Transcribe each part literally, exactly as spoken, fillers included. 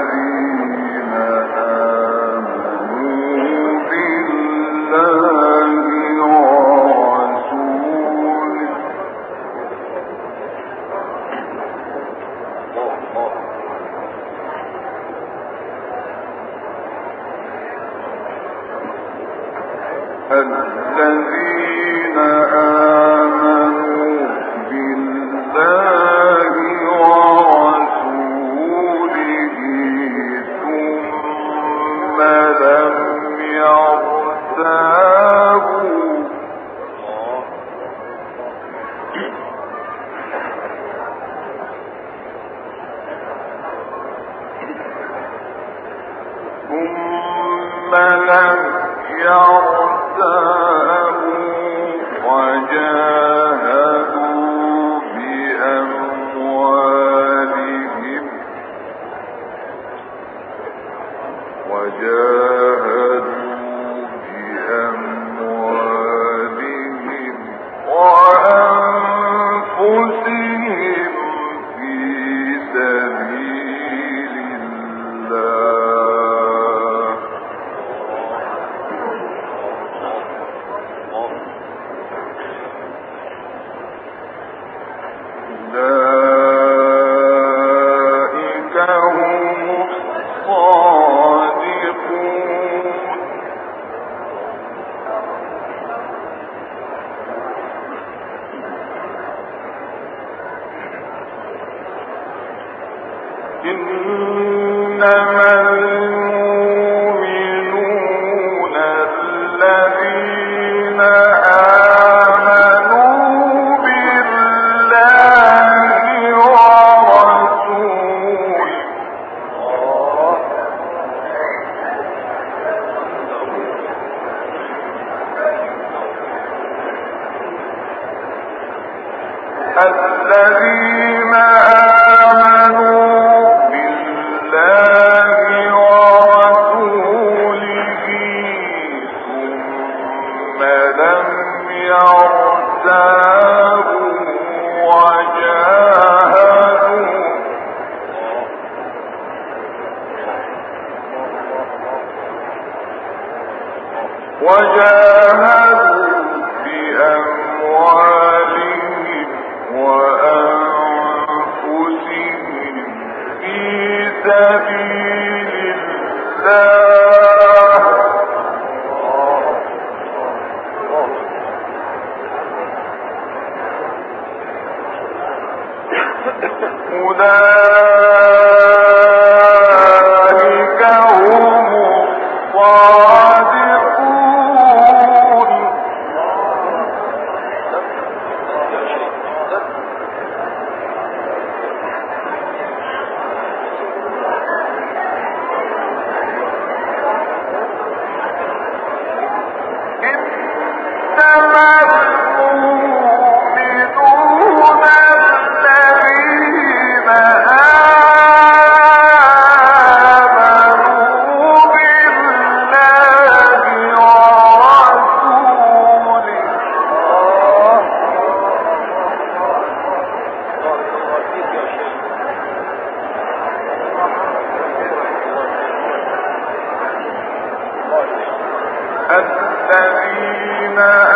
الذين آمنوا بالله ورسوله ثم لم يرتابوا ثم لم يرتابوا وجاهدوا بأموالهم وجاهدوا بأموالهم وأنفسهم في سبيل الله أولئك هم الصادقون إنما المؤمنون الذين آمنوا بالله ورسوله الذين آمنوا بالله ورسوله ثم لم يرتابوا وجاهدوا وجاهدوا بأموالهم وأنفسهم في سبيل الله أولئك هم الصادقون إنما المؤمنون الذين آمنوا بالله ورسوله الذين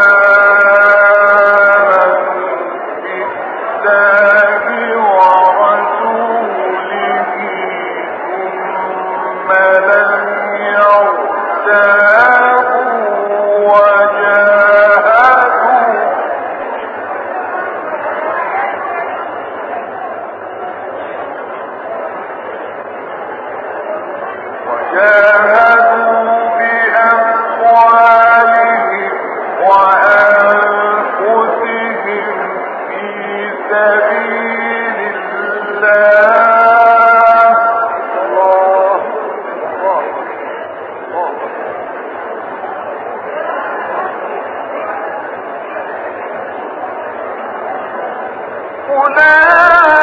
آمنوا بالله ورسوله ثم لم يرتابوا وجاهدوا وجاهدوا بأموالهم وأنفسهم في سبيل الله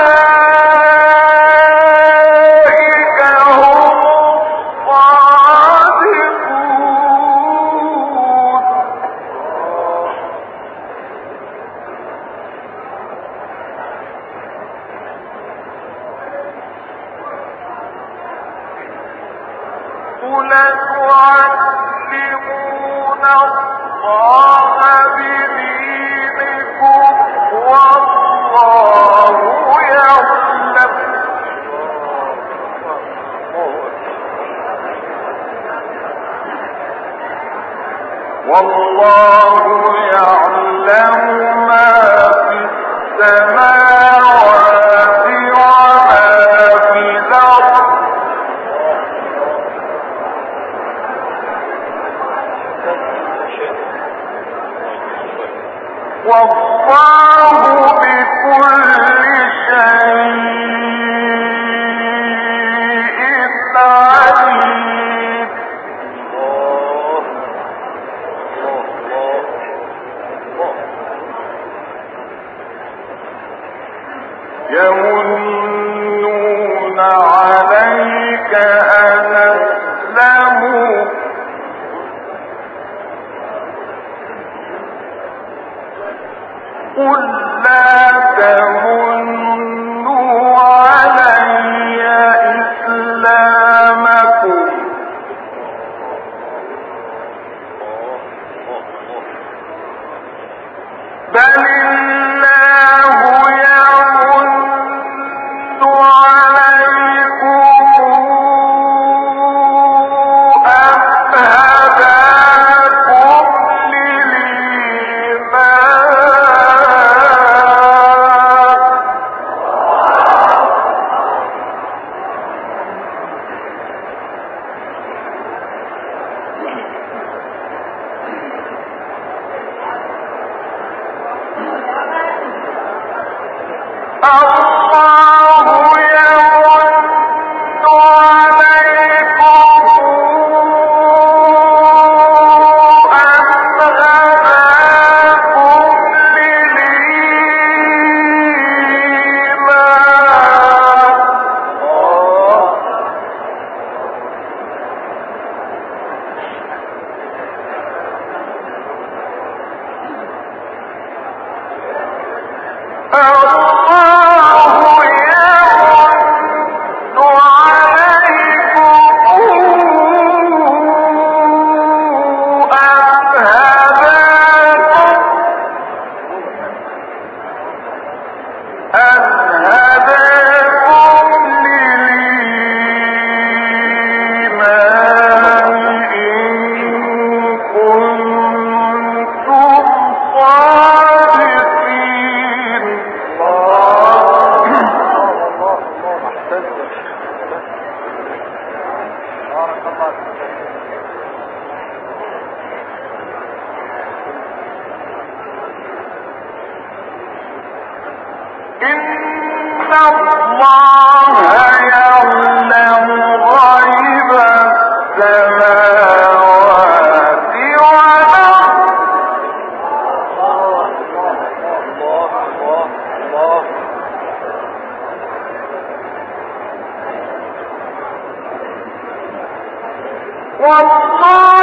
أولئك هم الصادقون لتعلمون الله بدينكم والله يعلم والله يعلم ما في السماوات وما في الأرض والله بكل شيء عليم يمنون عليك أن أسلموا قل لا تمنوا علي إسلامكم بل الله يمن عليكم أن هداكم الله يمن عليكم أن هداكم إن الله يعلم غيب السماوات والأرض والله